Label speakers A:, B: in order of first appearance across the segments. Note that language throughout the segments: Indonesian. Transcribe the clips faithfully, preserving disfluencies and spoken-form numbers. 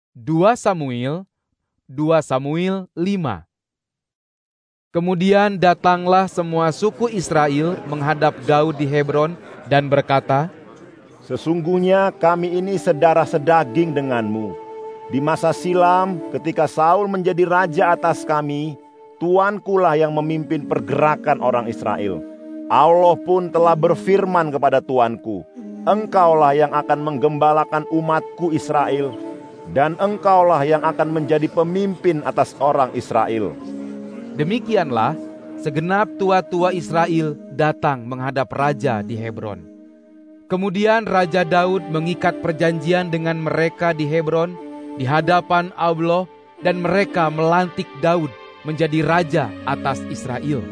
A: dua Samuel, dua Samuel lima. Kemudian datanglah semua suku Israel menghadap Daud di Hebron dan berkata,
B: "Sesungguhnya kami ini sedarah sedaging denganmu. Di masa silam ketika Saul menjadi raja atas kami, tuankulah yang memimpin pergerakan orang Israel. Allah pun telah berfirman kepada tuanku, engkaulah yang akan menggembalakan umatku Israel, dan engkaulah yang akan menjadi pemimpin atas orang Israel."
A: Demikianlah segenap tua-tua Israel datang menghadap raja di Hebron. Kemudian Raja Daud mengikat perjanjian dengan mereka di Hebron di hadapan Allah, dan mereka melantik Daud menjadi raja atas Israel.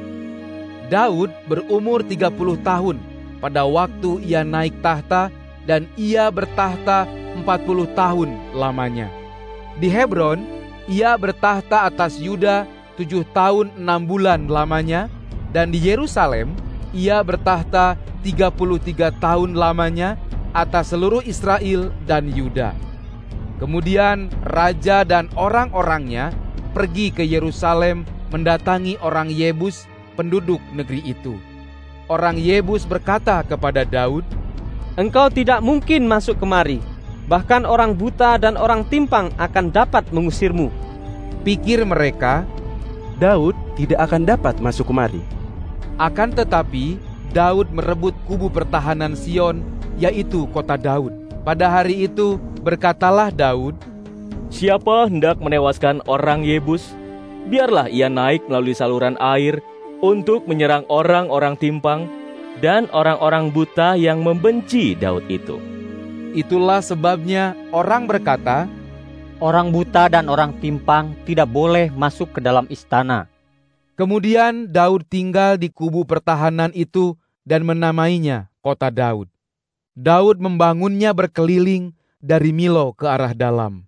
A: Daud berumur tiga puluh tahun pada waktu ia naik tahta, dan ia bertahta empat puluh tahun lamanya. Di Hebron, ia bertahta atas Yuda tujuh tahun enam bulan lamanya, dan di Yerusalem ia bertahta tiga puluh tiga tahun lamanya atas seluruh Israel dan Yuda. Kemudian raja dan orang-orangnya pergi ke Yerusalem mendatangi orang Yebus, penduduk negeri itu. Orang Yebus berkata kepada Daud,
C: "Engkau tidak mungkin masuk kemari, bahkan orang buta dan orang timpang akan dapat mengusirmu."
A: Pikir mereka,
D: Daud tidak akan dapat masuk kemari.
A: Akan tetapi Daud merebut kubu pertahanan Sion, yaitu kota Daud. Pada hari itu berkatalah Daud,
E: "Siapa hendak menewaskan orang Yebus? Biarlah ia naik melalui saluran air untuk menyerang orang-orang timpang dan orang-orang buta yang membenci Daud itu."
A: Itulah sebabnya orang berkata,
F: orang buta dan orang timpang tidak boleh masuk ke dalam istana.
A: Kemudian Daud tinggal di kubu pertahanan itu dan menamainya kota Daud. Daud membangunnya berkeliling dari Milo ke arah dalam.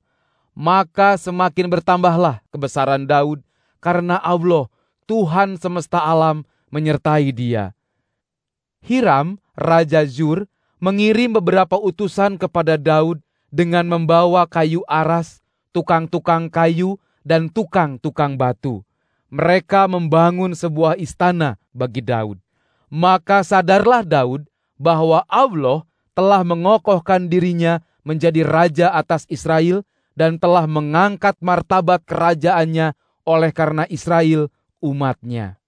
A: Maka semakin bertambahlah kebesaran Daud karena Allah, Tuhan semesta alam, menyertai dia. Hiram, Raja Zur, mengirim beberapa utusan kepada Daud dengan membawa kayu aras, tukang-tukang kayu, dan tukang-tukang batu. Mereka membangun sebuah istana bagi Daud. Maka sadarlah Daud bahwa Allah telah mengokohkan dirinya menjadi raja atas Israel dan telah mengangkat martabat kerajaannya oleh karena Israel umatnya.